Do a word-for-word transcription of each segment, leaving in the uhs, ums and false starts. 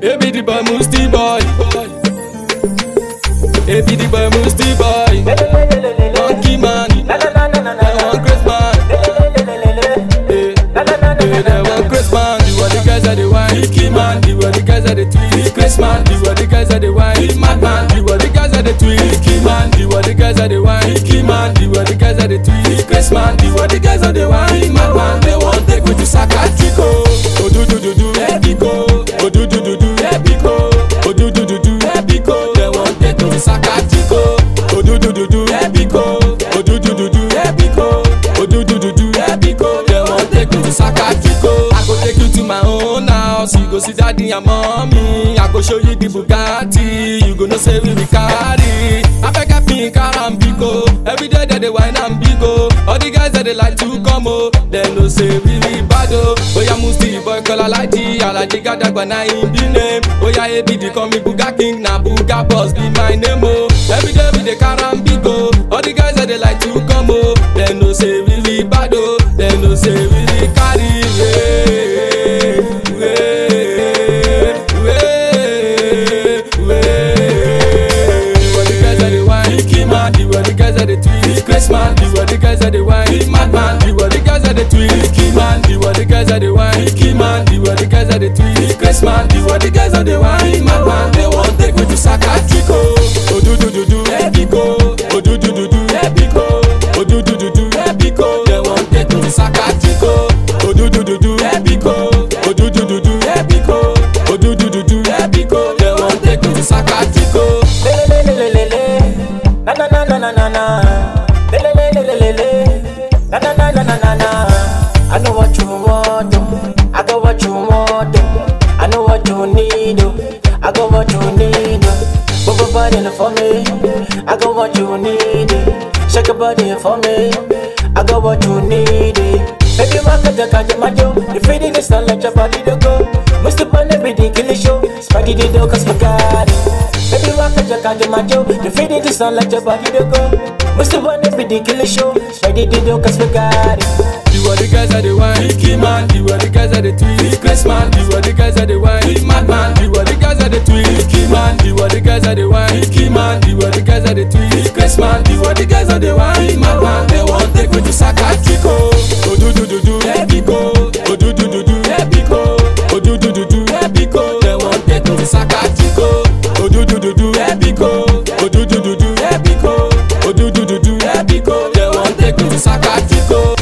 Hey, be the boy, Musty boy. Hey, be the boy, Musty boy. Monkey man, they want Chris man. Hey, they want Chris man. The what the guys are the wine. Mickey man, the what the guys are the tweet. Chris man, the what the guys are the wine. Mad man, the what the guys are the tweet. Mickey man, the what the guys are the wine. Mickey man, the what the guys are the tweet. Chris man, the what the guys are the wine. Mad man, they want take me to Sakatriko. Oh do do do do, Epico. Oh do do do do, Epico. Oh do do do do, Epico. They want take me to Sakatriko. Oh do do do do, Epico. Oh do do do do, Epico. Oh do do do do, Epico. They want take me to Sakatriko. I go take you to my own house. You go see daddy and mommy. I go show you the Bugatti. You go know say we be carry. I beg a pink Arambico. Every day that they wine and bigo. All the guys that they like to come oh, they know say we be bad oh. Oh yeah, Musty boy call a like G. I like the guy that gonna in the name. Oh yeah, A B D call me Buga King. Now Buga Boss be my name oh. Every day we dey Karambigo. All the guys that they like to come oh, they know say we be bad oh. They know say we be carry. Chris man, the what the guys are the wine. Mad man, the what the guys are the tweet. Mickey man, the what the guys are the wine. Mickey man, the what the guys are the tweet. Chris man, the what the guys are the wine. Mad man, they want take me to Sakatriko. Oh do do do do, Epico. Oh do do do do, Epico. Oh do do do do, Epico. They want take me to Sakatriko. Oh do do do do, Epico. Oh do do do do, Epico. Oh do do do do, Epico. They want take me to Sakatriko. Le le le le le, na na na na na na. Na na na na na na na. I know what you want, oh. I got what you want, oh. I know what you need, oh. I got what you need, oh. Move your body for me. I got what you need, eh. Shake your body for me. I got what you need, eh. Baby, walk at the car, my joe. The feeling is not like your body to go. Must have been every day, kill the show. Spidey the dog, cause my God. Baby, walk at the car, my joe. The feeling is not like your body to go. Must have won every day, kill the show. Spidey the dog, cause my God. You are the guys are the wine. Mickey man, you are the guys are the tweet. Chris man, you are the guys are the wine. Mad man, you are the guys are the tweet. Mickey man, you are the guys are the wine. Mickey man, you are the guys are the tweet. Chris man, you are the guys are the wine. Mad man, they want take me to Sakatriko. Oh do do do do, Epico. Oh do do do do, Epico. Oh do do do do, Epico. They want take me to Sakatriko. Oh do do do do, Epico. Oh do do do do, Epico. Oh do do do do, Epico. They want take me to Sakatriko.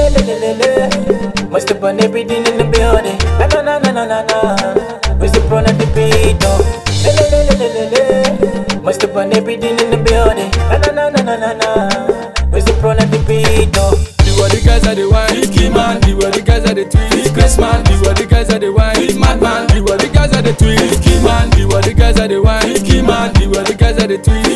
Must have been everything in the building. Na na na na na na na. Where's the prawn at the beat? Le le le le le le. Must have been everything in the building. Na na na na na na na. Where's the prawn at the beat? The what the guys are the wine. Mickey man, the what the guys are the tweet. Chris man, the what the guys are the wine. Mad man, the what the guys are the tweet. Mickey man, the what the guys are the wine. Mickey man, the what the guys are the tweet.